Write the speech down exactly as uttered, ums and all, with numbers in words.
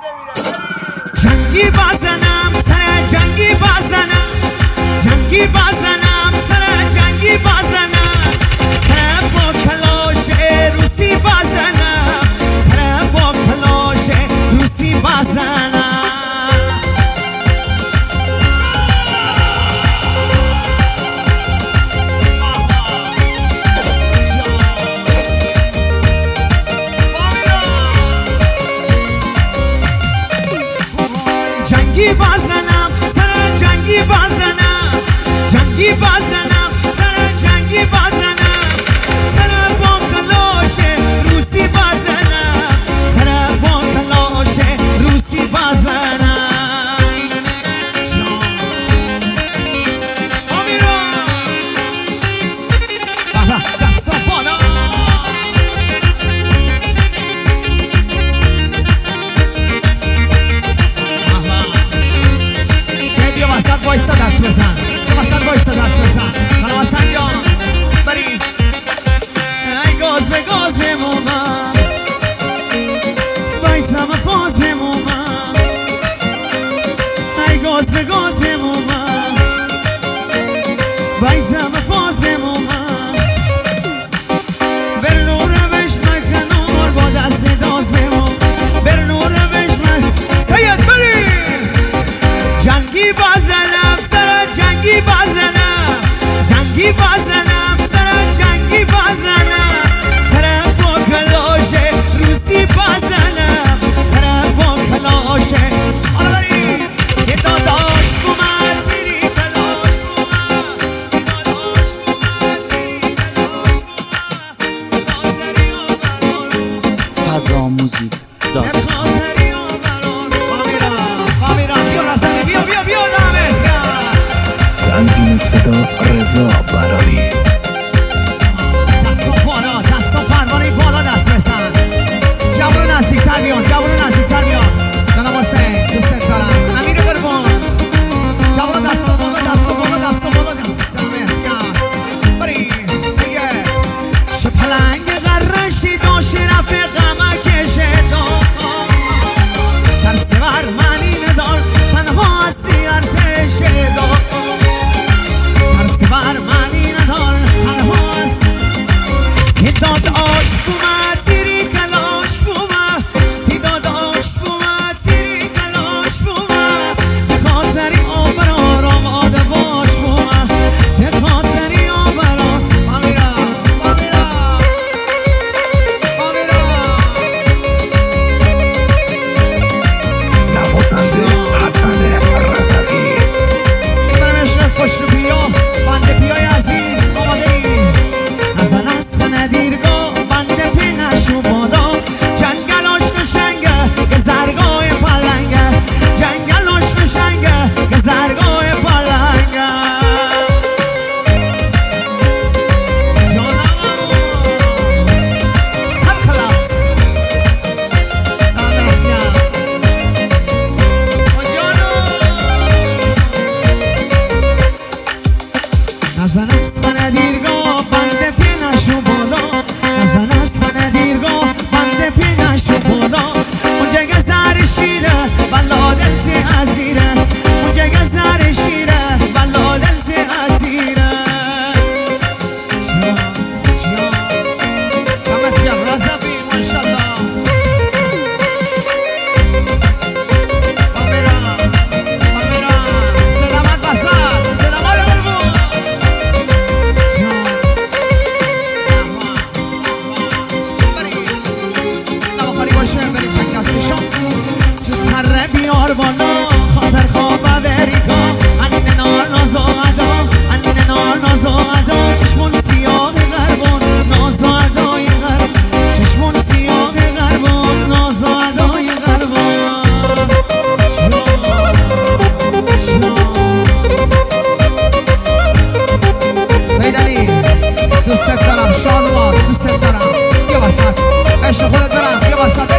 جنگی بزنم سر جنگی بزنم جنگی بزنم سر جنگی بزنم سر با کلاش روسی بزنم سر با کلاش روسی بزنم جنگی بزنم سر جنگی بزنم جنگی بزنم سر جنگی بزنم سر با کلاش روسی بزنم سر با کلاش روسی بزنم آمیرا دست بالا وسط وایسا دست بزن وسط وایسا دست بزن خانم حسن جان بری ای گاز به گاز بمومم بایتم فاز بمومم ای گاز به گاز بمومم بایتم فاز بمومم بر نور روش مکنار با دست داز بمومم بر نور روش مکنار سید بری جنگی بزنم سر جنگی بزنم جنگی بزنم سر جنگی بزنم سر با کلاش روسی بزنم سر با کلاش آلبری یه داداش بومد تیری کلاش بومد یه داداش بومد تیری کلاش بومد فضا موزیک دات کام تنظیم صدا رضا برانی دستا بالا دستا پروانه بالا دست بزن جوانو نزدیکتر بیان جوانو نزدیکتر بیان جناب حسین دوست دارم امیر قربان جوانو دستا بالا دستا بالا دستا بالا دمت گرم بری سیه چه پلنگ غرشی داشتی رفیقم کشه دار در سور منی ندار تنها هستی ارتش دار بر منی ندار تنها است تی داداش بومد تیری کلاش بومد تی داداش بومد تیری کلاش بومد تی خاطری آبرار آماده باش بومد تی خاطری آبرار بامیرا بامیرا بامیرا نوازنده حسن رضوی برم اشرف خوش رو بیا بنده پیای عزیز آماده ای نزن از خنه دیرگاه بنده پی نشو بالا جنگل عشق شنگه یه زرگاه پلنگه جنگل عشق شنگه یه زرگاه پلنگه سب خلاص نزن از خانه دیرگاه بنده پی نشو بالا نزن از خانه دیرگاه بنده پی نشو بالا اونجا که زهر شیره بلا دلتی اسیره اونجا که زهر شیره بلا دلتی اسیره جان جان دمت گرم رضوی ماشاءالله بامیرا بامیرا سلامت بسر سلامت بلبون سر بیار بالا خاطر خواب امریکا انین نار ناز و عدا انین نار ناز و عدا چشمون سیاه غربون ناز و عدای غرب چشمون سیاه غربون ناز و عدای غربون سید علی دوست دارم شادوان دوست دارم یه وسط عشق خودت برم یه وسط